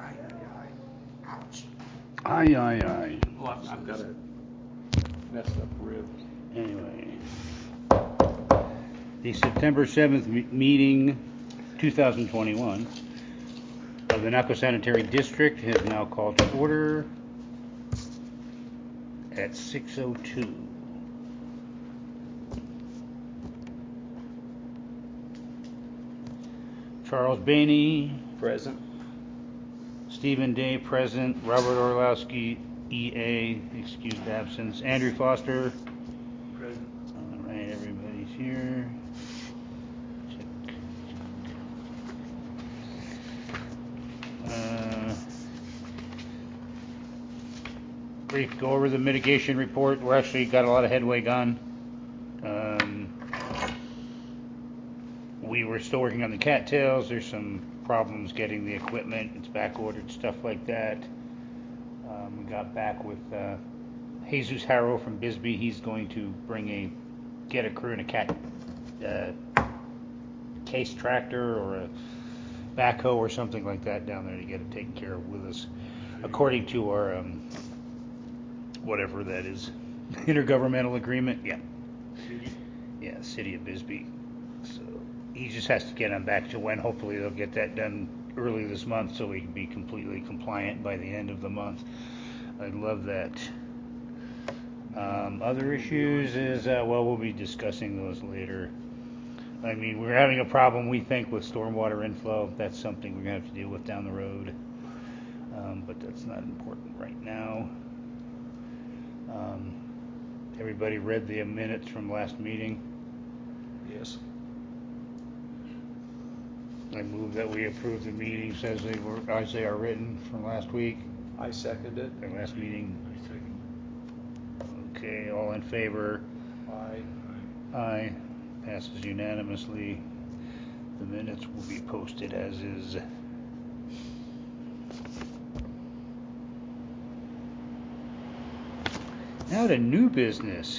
Ouch. Aye. Well, I've got a messed up rib. Anyway, the September 7th meeting, 2021, of the Naco Sanitary District has now called to order at 6:02. Charles Bainey. Present. Stephen Day, present. Robert Orlowski, EA, excused absence. Andrew Foster. Present. All right, everybody's here. Check. Brief go over the mitigation report. We're actually got a lot of headway gone. We were still working on the cattails. There's some problems getting the equipment. It's back ordered, stuff like that. We got back with Jesus Harrow from Bisbee. He's going to get a crew in a case tractor or a backhoe or something like that down there to get it taken care of with us, according to our whatever that is, intergovernmental agreement. Yeah, City of Bisbee. So he just has to get them back to when. Hopefully they'll get that done early this month so we can be completely compliant by the end of the month. I'd love that. Other issues is, we'll be discussing those later. I mean, we're having a problem, we think, with stormwater inflow. That's something we're going to have to deal with down the road. But that's not important right now. Everybody read the minutes from last meeting? Yes. I move that we approve the meetings as they are written from last week. I second it. Our last meeting. I second. Okay, all in favor? Aye. Aye. Passes unanimously. The minutes will be posted as is. Now to new business.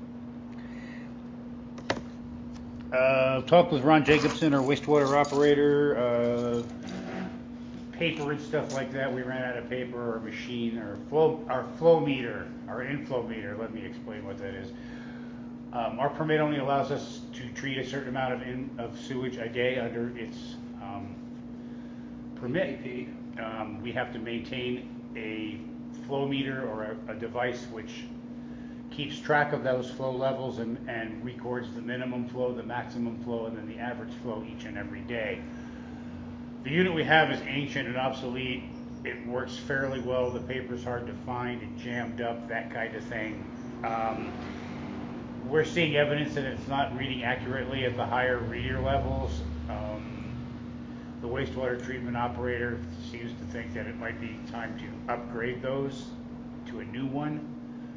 Talked with Ron Jacobson, our wastewater operator. Paper and stuff like that. We ran out of paper or machine or our flow meter, our inflow meter. Let me explain what that is. Our permit only allows us to treat a certain amount of sewage a day under its permit. We have to maintain a flow meter or a device which keeps track of those flow levels and records the minimum flow, the maximum flow, and then the average flow each and every day. The unit we have is ancient and obsolete. It works fairly well. The paper's hard to find and jammed up, that kind of thing. We're seeing evidence that it's not reading accurately at the higher reader levels. The wastewater treatment operator seems to think that it might be time to upgrade those to a new one.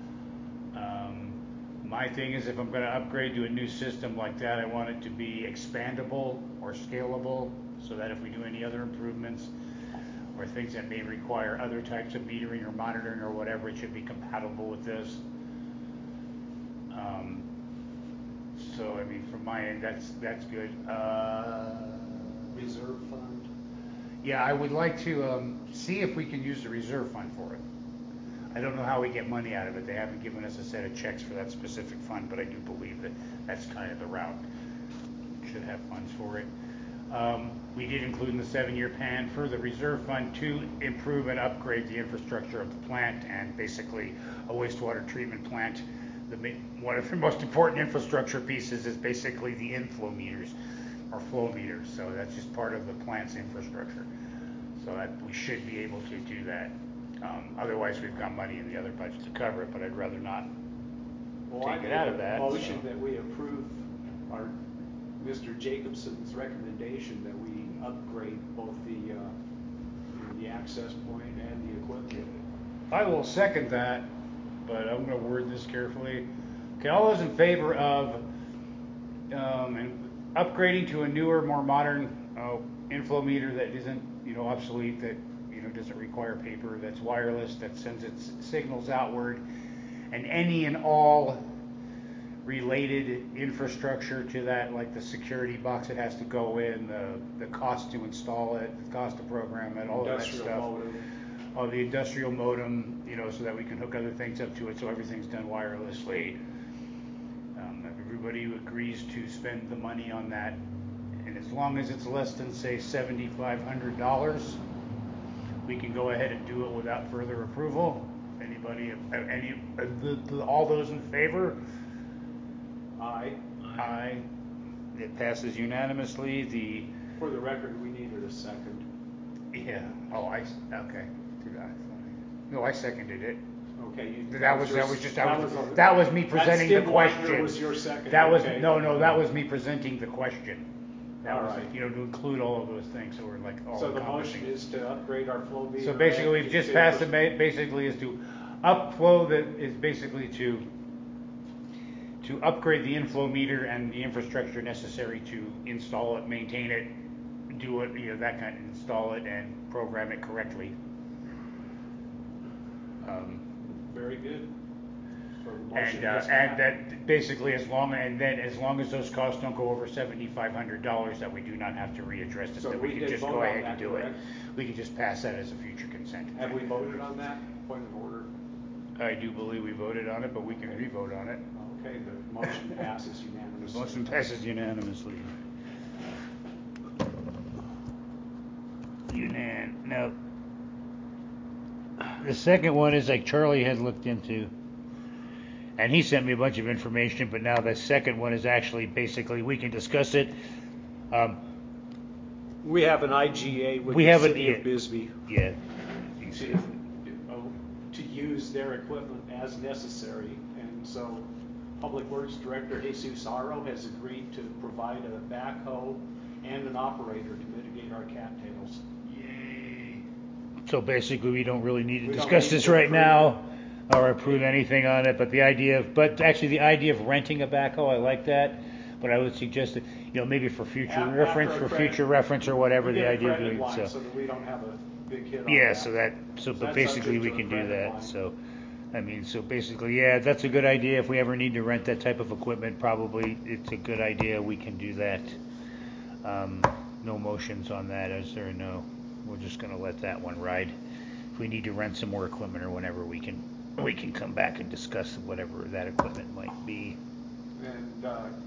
My thing is, if I'm going to upgrade to a new system like that, I want it to be expandable or scalable so that if we do any other improvements or things that may require other types of metering or monitoring or whatever, it should be compatible with this. So, I mean, from my end, that's good. Reserve fund. Yeah, I would like to see if we can use the reserve fund for it. I don't know how we get money out of it. They haven't given us a set of checks for that specific fund, but I do believe that that's kind of the route. Should have funds for it. We did include in the 7-year plan for the reserve fund to improve and upgrade the infrastructure of the plant and basically a wastewater treatment plant. One of the most important infrastructure pieces is basically the inflow meters or flow meters. So that's just part of the plant's infrastructure. So that we should be able to do that. Otherwise, we've got money in the other budget to cover it, but I'd rather not take it out of that. Motion that we approve our Mr. Jacobson's recommendation that we upgrade both the access point and the equipment. I will second that, but I'm going to word this carefully. Okay, all those in favor of upgrading to a newer, more modern inflow meter that isn't, obsolete, that doesn't require paper, that's wireless, that sends its signals outward, and any and all related infrastructure to that, like the security box that has to go in, the cost to install it, the cost to program it, all of that stuff. Modem. All the industrial modem, so that we can hook other things up to it, so everything's done wirelessly. If everybody agrees to spend the money on that, and as long as it's less than, say, $7,500, we can go ahead and do it without further approval. Anybody, all those in favor? Aye. Aye. It passes unanimously. For the record, we needed a second. Yeah. Oh, okay. No, I seconded it. Okay. That was me presenting the question. Was your second? That was okay. no. That was me presenting the question. That all was right. To include all of those things, so we're like all. So the motion is to upgrade our flow meter. So basically, we've just passed it. Basically, is to upflow. That is basically to upgrade the inflow meter and the infrastructure necessary to install it, maintain it, do it, that kind of install it and program it correctly. Very good. So and that basically, as long as those costs don't go over $7,500, that we do not have to readdress it. So that we can just go ahead and do correct? it. We can just pass that as a future consent. Have we voted on that? Point of order. I do believe we voted on it, but we can re-vote on it. Okay, the motion passes unanimously. The motion passes unanimously. Now, the second one is like Charlie had looked into, and he sent me a bunch of information, but now the second one is actually basically we can discuss it. We have an IGA with the city of Bisbee. Yeah. To use their equipment as necessary, and so Public Works Director Jesus Aro has agreed to provide a backhoe and an operator to mitigate our cattails. Yay! So basically, we don't really need to discuss this right now or approve anything on it. But the idea of renting a backhoe, I like that. But I would suggest that maybe for future reference or whatever, the idea of doing so that we don't have a big hit on yeah. that. But basically, we can do that. So basically, yeah, that's a good idea. If we ever need to rent that type of equipment, probably it's a good idea. We can do that. No motions on that, is there? No. We're just going to let that one ride. If we need to rent some more equipment or whenever, we can come back and discuss whatever that equipment might be. And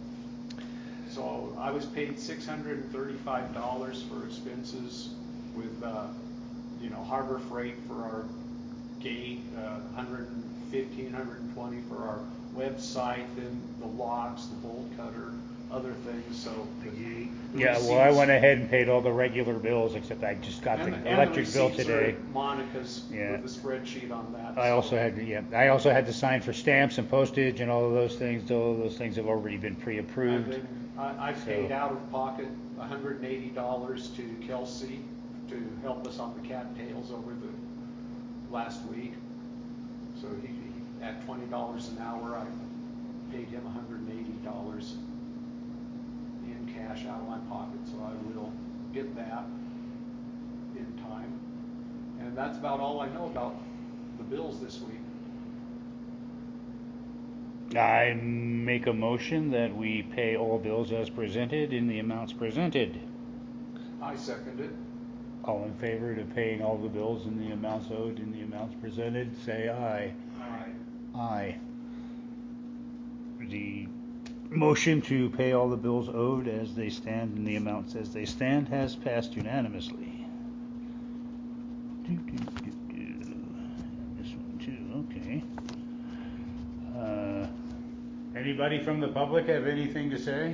so I was paid $635 for expenses with harbor freight for our gate, $115, $120 for our website, then the locks, the bolt cutter, other things. So I went ahead and paid all the regular bills, except I just got the electric bill today. Monica's with the spreadsheet on that. I also had to sign for stamps and postage and all of those things. All of those things have already been pre-approved. And then I paid out of pocket $180 to Kelsey to help us on the cattails over the last week. So he at $20 an hour, I paid him $180 in cash out of my pocket. So I will get that in time. And that's about all I know about the bills this week. I make a motion that we pay all bills as presented in the amounts presented. I second it. All in favor of paying all the bills in the amounts owed in the amounts presented, say aye. Aye. Aye. The motion to pay all the bills owed as they stand in the amounts as they stand has passed unanimously. This one too, okay. Anybody from the public have anything to say?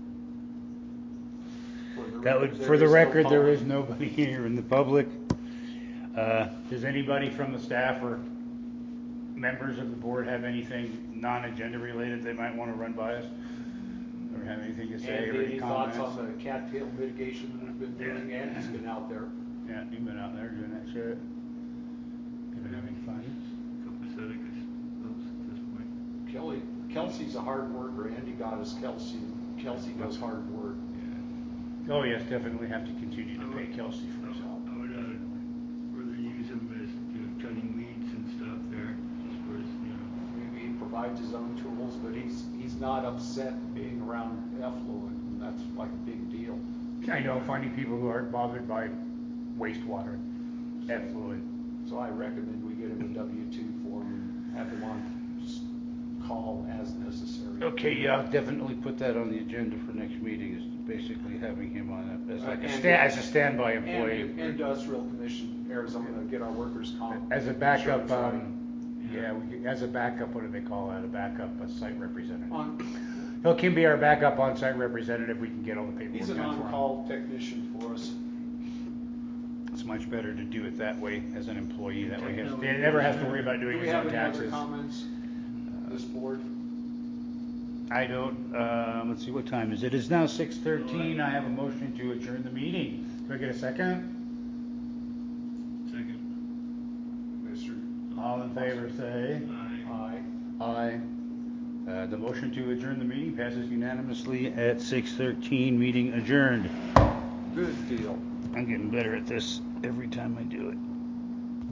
For the record, there is nobody here in the public. Does anybody from the staff or members of the board have anything non-agenda related they might want to run by us? Or have anything to say? Andy, any thoughts on the cattail mitigation that we've been doing? Andy's been out there. Yeah, you've been out there doing that shit. Been having fun. Copacetic at this point. Kelsey's a hard worker. Andy got us Kelsey. Kelsey does hard work. Yeah. Oh yes, definitely have to continue to pay Kelsey for his help. I would rather use him as cutting weeds and stuff there. Maybe he provides his own tools. bills, but he's not upset being around effluent, and that's like a big deal. I know, finding people who aren't bothered by wastewater, effluent. So I recommend we get him a W-2 form and have him on call as necessary. Okay, yeah, I'll definitely put that on the agenda for next meeting, is basically having him on as like And- as a standby employee. And Industrial Commission, Arizona, get our workers' comp. As a backup, insurance as a backup, what do they call that? A backup, a site representative. right. He can be our backup on-site representative. We can get all the paperwork. He's an out for him. on-call technician for us. It's much better to do it that way as an employee. That way, he never has to worry about Do doing we his have own any other taxes. comments, this board? I don't. Let's see, what time is it? It's now 6:13. I have a motion to adjourn the meeting. Do I get a second? Second. Mr. All in favor, say Aye. Aye. aye. The motion to adjourn the meeting passes unanimously at 6:13. Meeting adjourned. Good deal. I'm getting better at this every time I do it.